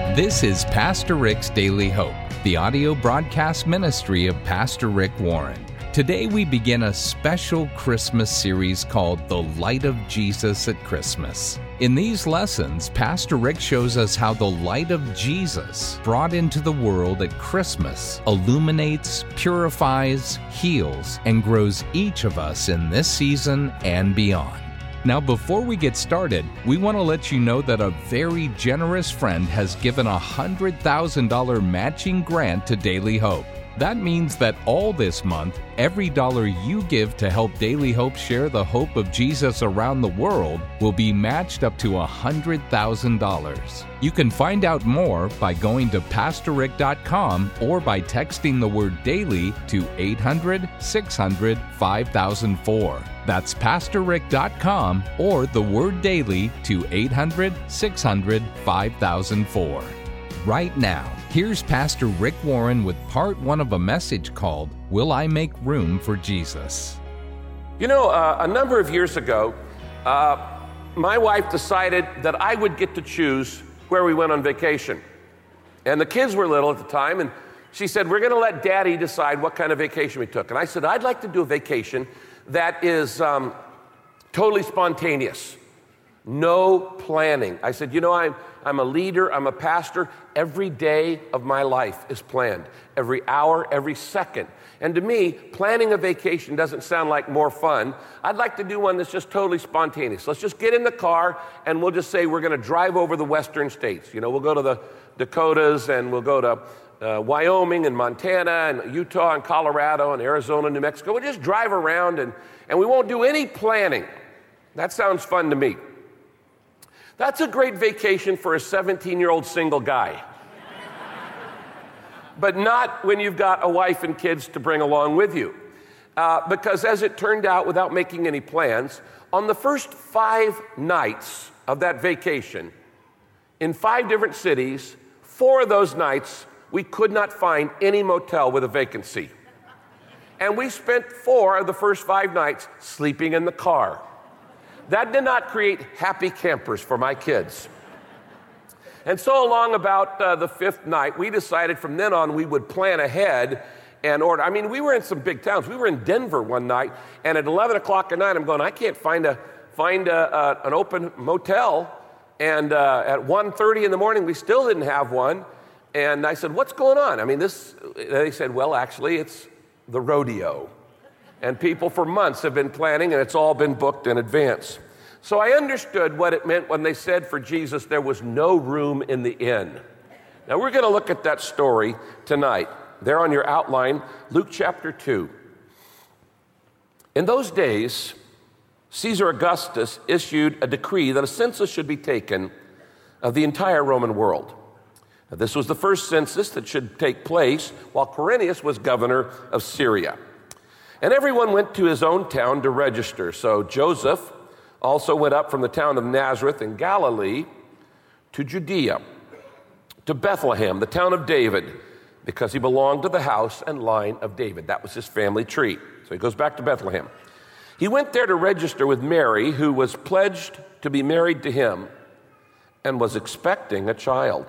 This is Pastor Rick's Daily Hope, the audio broadcast ministry of Pastor Rick Warren. Today we begin a special Christmas series called The Light of Jesus at Christmas. In these lessons, Pastor Rick shows us how the light of Jesus brought into the world at Christmas illuminates, purifies, heals, and grows each of us in this season and beyond. Now, before we get started, we want to let you know that a very generous friend has given a $100,000 matching grant to Daily Hope. That means that all this month, every dollar you give to help Daily Hope share the hope of Jesus around the world will be matched up to $100,000. You can find out more by going to PastorRick.com or by texting the word DAILY to 800-600-5004. That's PastorRick.com or the word DAILY to 800-600-5004. Right now, here's Pastor Rick Warren with part one of a message called, Will I Make Room for Jesus? You know, a number of years ago, my wife decided that I would get to choose where we went on vacation. And the kids were little at the time, and she said, we're going to let Daddy decide what kind of vacation we took. And I said, I'd like to do a vacation that is totally spontaneous. No planning. I said, you know, I'm a leader, I'm a pastor. Every day of my life is planned. Every hour, every second. And to me, planning a vacation doesn't sound like more fun. I'd like to do one that's just totally spontaneous. Let's just get in the car and we'll just say we're going to drive over the western states. You know, we'll go to the Dakotas and we'll go to Wyoming and Montana and Utah and Colorado and Arizona, New Mexico. We'll just drive around and we won't do any planning. That sounds fun to me. That's a great vacation for a 17-year-old single guy. But not when you've got a wife and kids to bring along with you. Because as it turned out, without making any plans, on the first 5 nights of that vacation, in 5 different cities, 4 of those nights, we could not find any motel with a vacancy. And we spent 4 of the first 5 nights sleeping in the car. That did not create happy campers for my kids. And so along about the 5th night, we decided from then on we would plan ahead and order. I mean, we were in some big towns. We were in Denver one night, and at 11 o'clock at night, I'm going, I can't find an open motel. And at 1:30 in the morning, we still didn't have one. And I said, what's going on? I mean, they said, well, actually, it's the rodeo. And people for months have been planning, and it's all been booked in advance. So I understood what it meant when they said for Jesus there was no room in the inn. Now we're going to look at that story tonight. There on your outline, Luke chapter 2. In those days, Caesar Augustus issued a decree that a census should be taken of the entire Roman world. Now, this was the first census that should take place while Quirinius was governor of Syria. And everyone went to his own town to register. So Joseph also went up from the town of Nazareth in Galilee to Judea, to Bethlehem, the town of David, because he belonged to the house and line of David. That was his family tree. So he goes back to Bethlehem. He went there to register with Mary, who was pledged to be married to him and was expecting a child.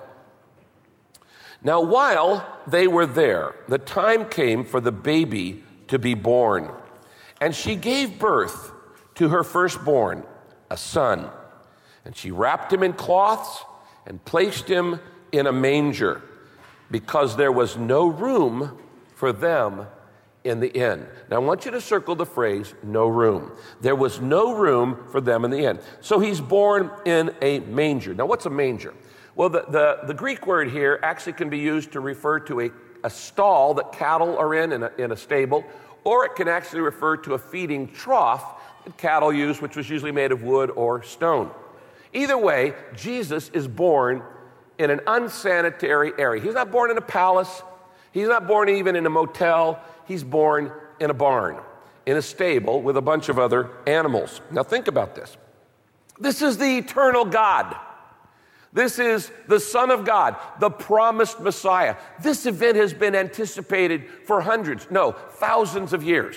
Now, while they were there, the time came for the baby to be born. And she gave birth to her firstborn, a son. And she wrapped him in cloths and placed him in a manger because there was no room for them in the inn. Now I want you to circle the phrase, no room. There was no room for them in the inn. So he's born in a manger. Now what's a manger? Well, the Greek word here actually can be used to refer to a stall that cattle are in a stable, or it can actually refer to a feeding trough that cattle use, which was usually made of wood or stone. Either way, Jesus is born in an unsanitary area. He's not born in a palace. He's not born even in a motel. He's born in a barn, in a stable with a bunch of other animals. Now think about this. This is the eternal God. This is the Son of God, the promised Messiah. This event has been anticipated for thousands of years.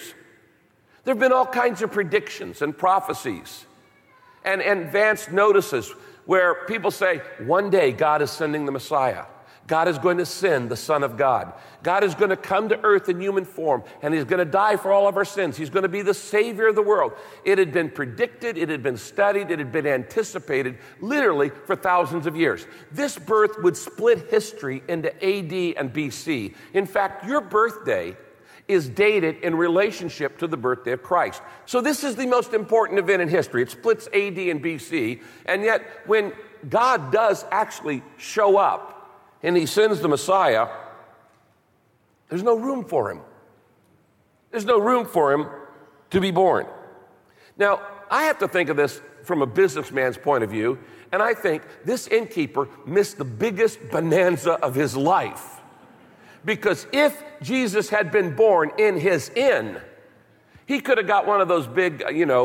There have been all kinds of predictions and prophecies and advanced notices where people say, one day God is sending the Messiah. God is going to send the Son of God. God is going to come to earth in human form, and he's going to die for all of our sins. He's going to be the Savior of the world. It had been predicted, it had been studied, it had been anticipated literally for thousands of years. This birth would split history into AD and BC. In fact, your birthday is dated in relationship to the birthday of Christ. So this is the most important event in history. It splits AD and BC, and yet when God does actually show up and he sends the Messiah, there's no room for him. There's no room for him to be born. Now, I have to think of this from a businessman's point of view, and I think this innkeeper missed the biggest bonanza of his life. Because if Jesus had been born in his inn, he could have got one of those big,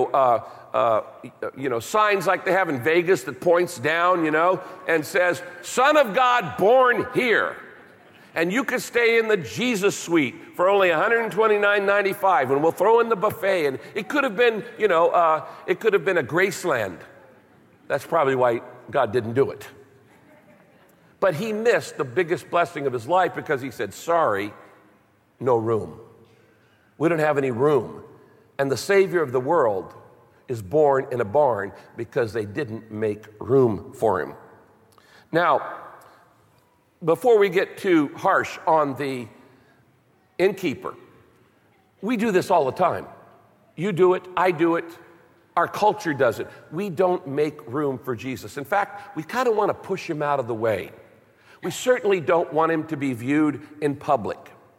signs like they have in Vegas that points down, and says, Son of God born here. And you could stay in the Jesus suite for only $129.95, and we'll throw in the buffet. And it could have been, it could have been a Graceland. That's probably why God didn't do it. But he missed the biggest blessing of his life because he said, sorry, no room. We don't have any room. And the Savior of the world is born in a barn because they didn't make room for him. Now, before we get too harsh on the innkeeper, we do this all the time. You do it, I do it, our culture does it. We don't make room for Jesus. In fact, we kind of want to push him out of the way. We certainly don't want him to be viewed in public.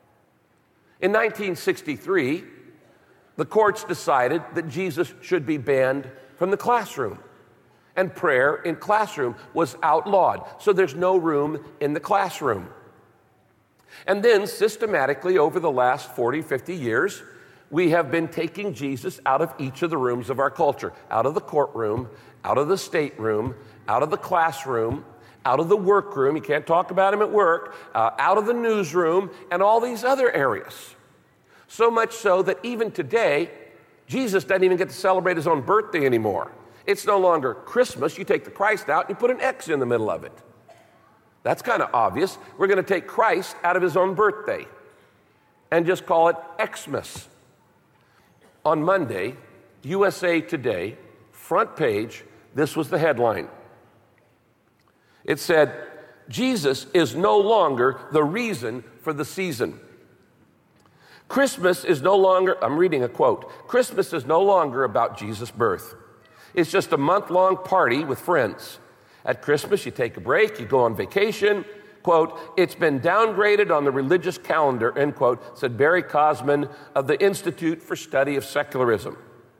In 1963, the courts decided that Jesus should be banned from the classroom, and prayer in classroom was outlawed, so there's no room in the classroom. And then systematically over the last 40, 50 years, we have been taking Jesus out of each of the rooms of our culture, out of the courtroom, out of the stateroom, out of the classroom, out of the workroom, you can't talk about him at work, out of the newsroom, and all these other areas. So much so that even today, Jesus doesn't even get to celebrate his own birthday anymore. It's no longer Christmas. You take the Christ out and you put an X in the middle of it. That's kind of obvious. We're going to take Christ out of his own birthday and just call it Xmas. On Monday, USA Today, front page, this was the headline. It said, Jesus is no longer the reason for the season. Christmas is no longer, I'm reading a quote, Christmas is no longer about Jesus' birth. It's just a month-long party with friends. At Christmas, you take a break, you go on vacation. Quote, it's been downgraded on the religious calendar, end quote, said Barry Cosman of the Institute for Study of Secularism.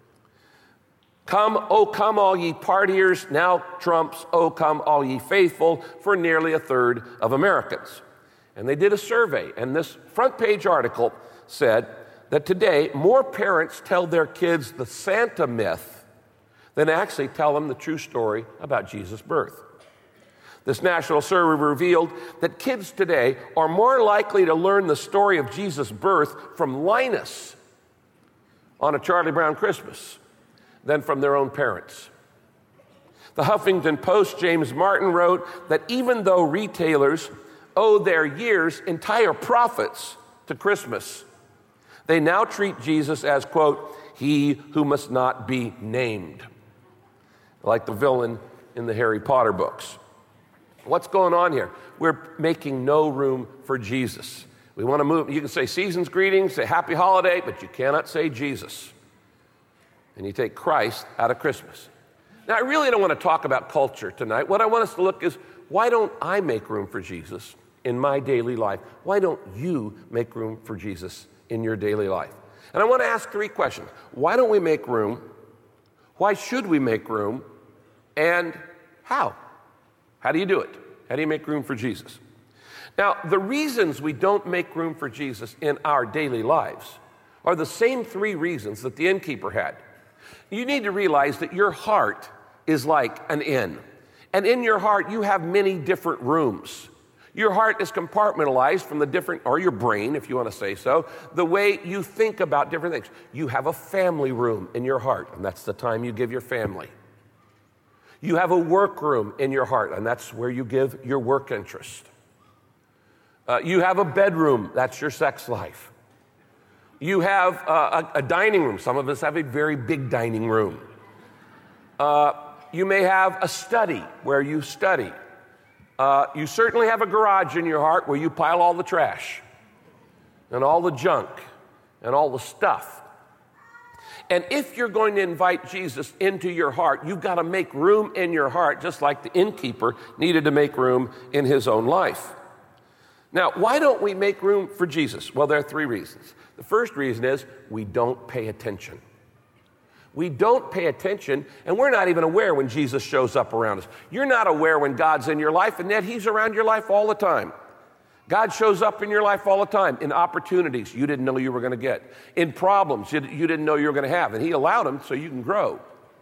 Come, oh come all ye partiers, now trumps, oh come all ye faithful, for nearly a third of Americans. And they did a survey, and this front page article said that today more parents tell their kids the Santa myth than actually tell them the true story about Jesus' birth. This national survey revealed that kids today are more likely to learn the story of Jesus' birth from Linus on a Charlie Brown Christmas than from their own parents. The Huffington Post, James Martin, wrote that even though retailers owe their year's entire profits to Christmas, they now treat Jesus as, quote, he who must not be named, like the villain in the Harry Potter books. What's going on here? We're making no room for Jesus. We want to move. You can say season's greetings, say happy holiday, but you cannot say Jesus. And you take Christ out of Christmas. Now, I really don't want to talk about culture tonight. What I want us to look is, why don't I make room for Jesus in my daily life? Why don't you make room for Jesus in your daily life? And I want to ask three questions. Why don't we make room? Why should we make room? And how? How do you do it? How do you make room for Jesus? Now, the reasons we don't make room for Jesus in our daily lives are the same three reasons that the innkeeper had. You need to realize that your heart is like an inn. And in your heart, you have many different rooms. Your heart is compartmentalized from the different, or your brain, if you want to say so, the way you think about different things. You have a family room in your heart, and that's the time you give your family. You have a workroom in your heart, and that's where you give your work interest. You have a bedroom, that's your sex life. You have a dining room. Some of us have a very big dining room. You may have a study where you study. You certainly have a garage in your heart where you pile all the trash and all the junk and all the stuff. And if you're going to invite Jesus into your heart, you've got to make room in your heart, just like the innkeeper needed to make room in his own life. Now, why don't we make room for Jesus? Well, there are three reasons. The first reason is we don't pay attention. We don't pay attention, and we're not even aware when Jesus shows up around us. You're not aware when God's in your life, and yet he's around your life all the time. God shows up in your life all the time in opportunities you didn't know you were going to get, in problems you didn't know you were going to have, and he allowed them so you can grow.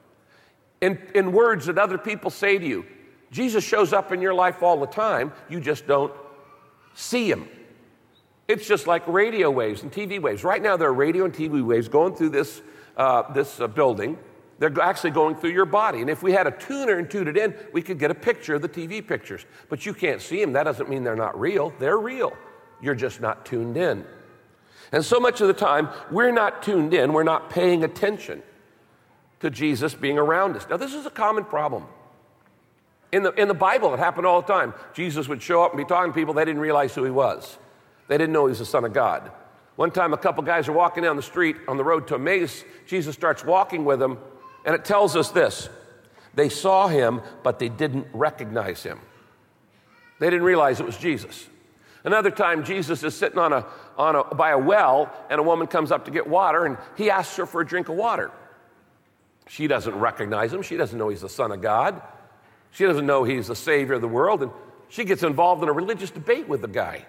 In words that other people say to you, Jesus shows up in your life all the time, you just don't see him. It's just like radio waves and TV waves. Right now there are radio and TV waves going through this building. They're actually going through your body. And if we had a tuner and tuned it in, we could get a picture of the TV pictures. But you can't see them. That doesn't mean they're not real. They're real. You're just not tuned in. And so much of the time, we're not tuned in. We're not paying attention to Jesus being around us. Now, this is a common problem. In the Bible, it happened all the time. Jesus would show up and be talking to people. They didn't realize who he was. They didn't know he was the Son of God. One time, a couple guys are walking down the street on the road to Emmaus. Jesus starts walking with them, and it tells us this. They saw him, but they didn't recognize him. They didn't realize it was Jesus. Another time, Jesus is sitting by a well, and a woman comes up to get water, and he asks her for a drink of water. She doesn't recognize him. She doesn't know he's the Son of God. She doesn't know he's the Savior of the world, and she gets involved in a religious debate with the guy.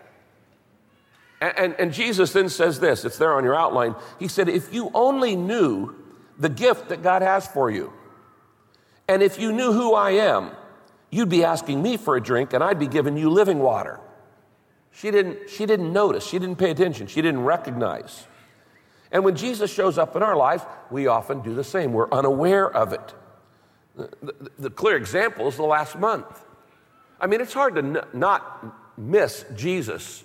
And Jesus then says this, it's there on your outline. He said, if you only knew the gift that God has for you, and if you knew who I am, you'd be asking me for a drink, and I'd be giving you living water. She didn't notice. She didn't pay attention. She didn't recognize. And when Jesus shows up in our lives, we often do the same. We're unaware of it. The clear example is the last month. I mean, it's hard to not miss Jesus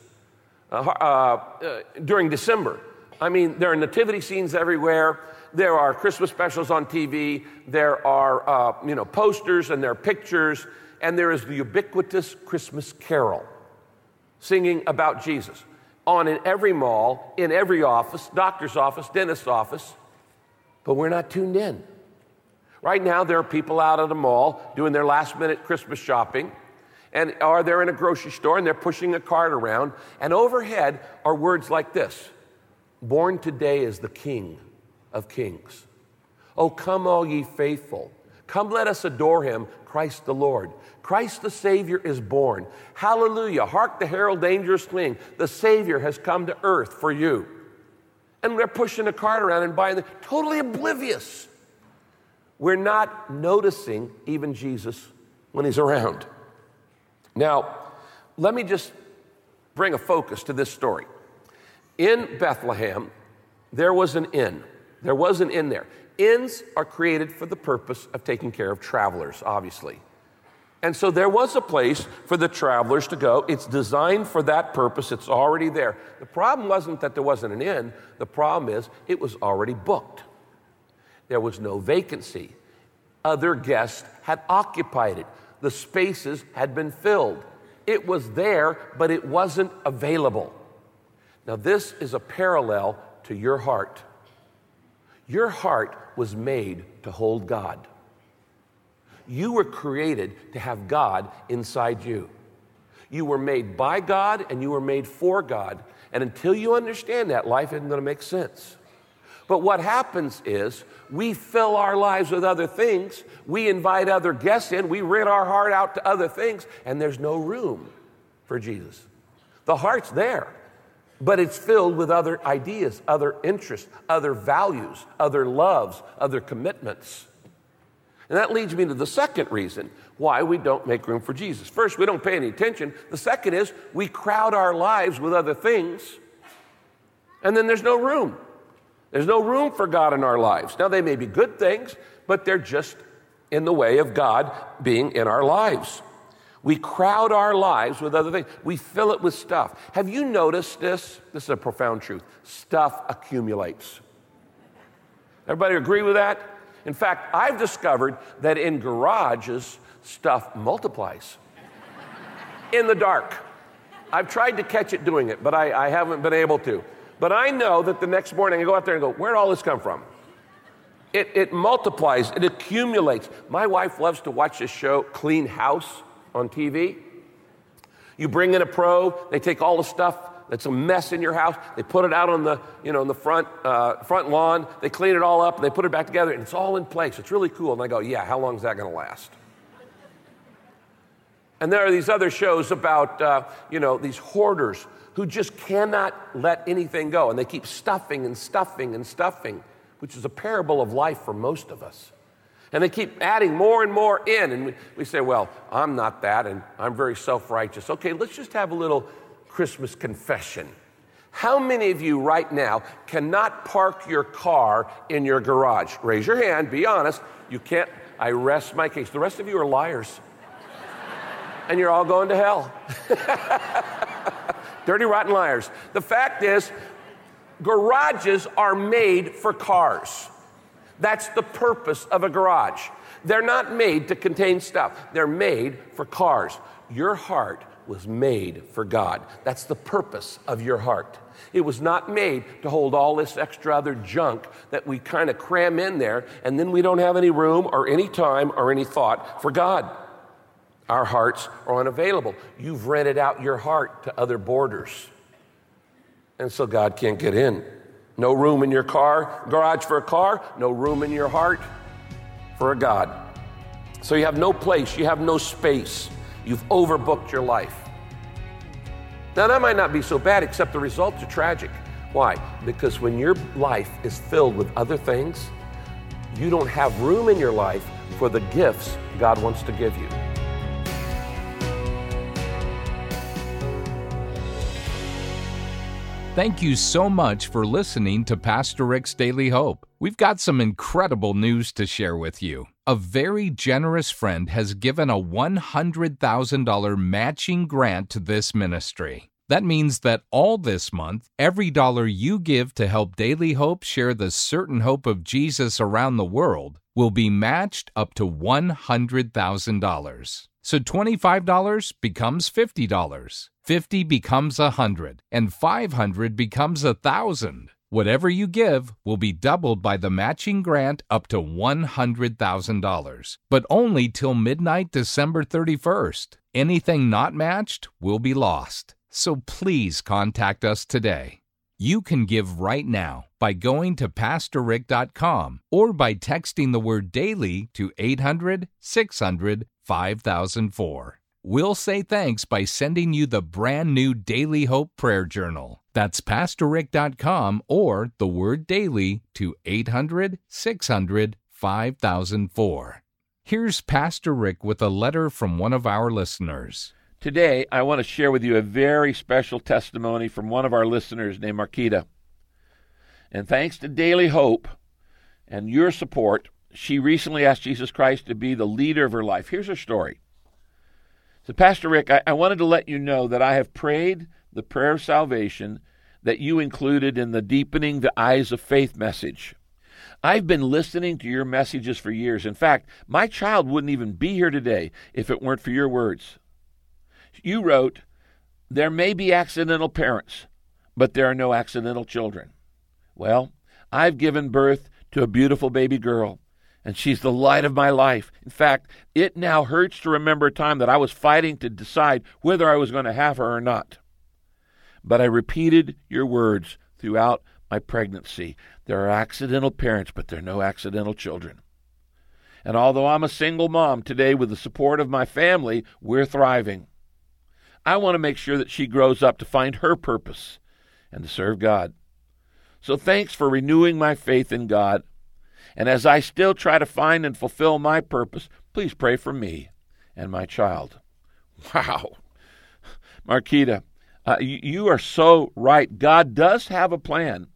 during December. I mean, there are nativity scenes everywhere. There are Christmas specials on TV. There are, posters and there are pictures. And there is the ubiquitous Christmas carol singing about Jesus on in every mall, in every office, doctor's office, dentist's office. But we're not tuned in. Right now, there are people out at a mall doing their last-minute Christmas shopping, or they're in a grocery store and they're pushing a cart around, and overhead are words like this: born today is the King of Kings. Oh, come all ye faithful. Come let us adore him, Christ the Lord. Christ the Savior is born. Hallelujah. Hark the herald angels sing. The Savior has come to earth for you. And they're pushing a cart around and buying them, totally oblivious. We're not noticing even Jesus when he's around. Now, let me just bring a focus to this story. In Bethlehem, there was an inn. There was an inn there. Inns are created for the purpose of taking care of travelers, obviously. And so there was a place for the travelers to go. It's designed for that purpose. It's already there. The problem wasn't that there wasn't an inn. The problem is it was already booked. There was no vacancy. Other guests had occupied it. The spaces had been filled. It was there, but it wasn't available. Now, this is a parallel to your heart. Your heart was made to hold God. You were created to have God inside you. You were made by God and you were made for God. And until you understand that, life isn't going to make sense. But what happens is we fill our lives with other things. We invite other guests in. We rent our heart out to other things. And there's no room for Jesus. The heart's there, but it's filled with other ideas, other interests, other values, other loves, other commitments. And that leads me to the second reason why we don't make room for Jesus. First, we don't pay any attention. The second is we crowd our lives with other things, and then there's no room. There's no room for God in our lives. Now, they may be good things, but they're just in the way of God being in our lives. We crowd our lives with other things. We fill it with stuff. Have you noticed this? This is a profound truth. Stuff accumulates. Everybody agree with that? In fact, I've discovered that in garages, stuff multiplies. In the dark. I've tried to catch it doing it, but I haven't been able to. But I know that the next morning I go out there and go, where'd all this come from? It multiplies, it accumulates. My wife loves to watch this show, Clean House, on TV. You bring in a pro, they take all the stuff that's a mess in your house, they put it out on the, in the front lawn, they clean it all up, they put it back together, and it's all in place. It's really cool. And I go, yeah, how long is that going to last? And there are these other shows about, these hoarders who just cannot let anything go, and they keep stuffing and stuffing and stuffing, which is a parable of life for most of us. And they keep adding more and more in, and we say, well, I'm not that, and I'm very self-righteous. Okay, let's just have a little Christmas confession. How many of you right now cannot park your car in your garage? Raise your hand, be honest. You can't. I rest my case. The rest of you are liars. And you're all going to hell. Dirty, rotten liars. The fact is, garages are made for cars. That's the purpose of a garage. They're not made to contain stuff. They're made for cars. Your heart was made for God. That's the purpose of your heart. It was not made to hold all this extra other junk that we kind of cram in there, and then we don't have any room or any time or any thought for God. Our hearts are unavailable. You've rented out your heart to other boarders. And so God can't get in. No room in your garage for a car, no room in your heart for a God. So you have no place, you have no space. You've overbooked your life. Now that might not be so bad, except the results are tragic. Why? Because when your life is filled with other things, you don't have room in your life for the gifts God wants to give you. Thank you so much for listening to Pastor Rick's Daily Hope. We've got some incredible news to share with you. A very generous friend has given a $100,000 matching grant to this ministry. That means that all this month, every dollar you give to help Daily Hope share the certain hope of Jesus around the world will be matched up to $100,000. So $25 becomes $50, $50 becomes $100, and $500 becomes $1,000. Whatever you give will be doubled by the matching grant up to $100,000, but only till midnight December 31st. Anything not matched will be lost. So please contact us today. You can give right now by going to PastorRick.com or by texting the word DAILY to 800-600-5004. We'll say thanks by sending you the brand new Daily Hope Prayer Journal. That's PastorRick.com or the word DAILY to 800-600-5004. Here's Pastor Rick with a letter from one of our listeners. Today, I want to share with you a very special testimony from one of our listeners named Marquita. And thanks to Daily Hope and your support, she recently asked Jesus Christ to be the leader of her life. Here's her story. So, Pastor Rick, I wanted to let you know that I have prayed the prayer of salvation that you included in the Deepening the Eyes of Faith message. I've been listening to your messages for years. In fact, my child wouldn't even be here today if it weren't for your words. You wrote, "There may be accidental parents, but there are no accidental children." Well, I've given birth to a beautiful baby girl, and she's the light of my life. In fact, it now hurts to remember a time that I was fighting to decide whether I was going to have her or not. But I repeated your words throughout my pregnancy. There are accidental parents, but there are no accidental children. And although I'm a single mom today with the support of my family, we're thriving. I want to make sure that she grows up to find her purpose and to serve God. So thanks for renewing my faith in God. And as I still try to find and fulfill my purpose, please pray for me and my child. Wow. Marquita, you are so right. God does have a plan.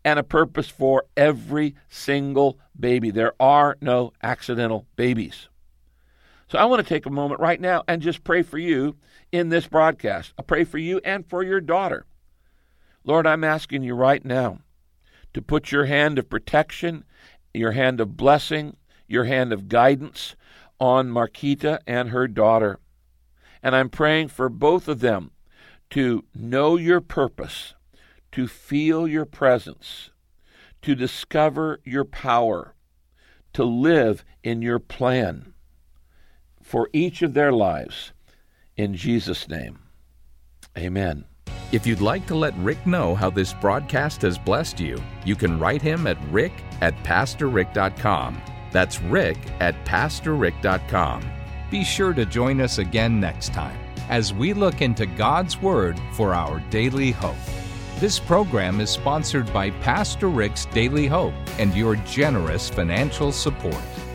and a purpose for every single baby. There are no accidental babies. So I want to take a moment right now and just pray for you in this broadcast. I pray for you and for your daughter. Lord, I'm asking you right now to put your hand of protection, your hand of blessing, your hand of guidance on Marquita and her daughter. And I'm praying for both of them to know your purpose, to feel your presence, to discover your power, to live in your plan for each of their lives. In Jesus' name, amen. If you'd like to let Rick know how this broadcast has blessed you, you can write him at rick@pastorrick.com. That's rick@pastorrick.com. Be sure to join us again next time as we look into God's Word for our daily hope. This program is sponsored by Pastor Rick's Daily Hope and your generous financial support.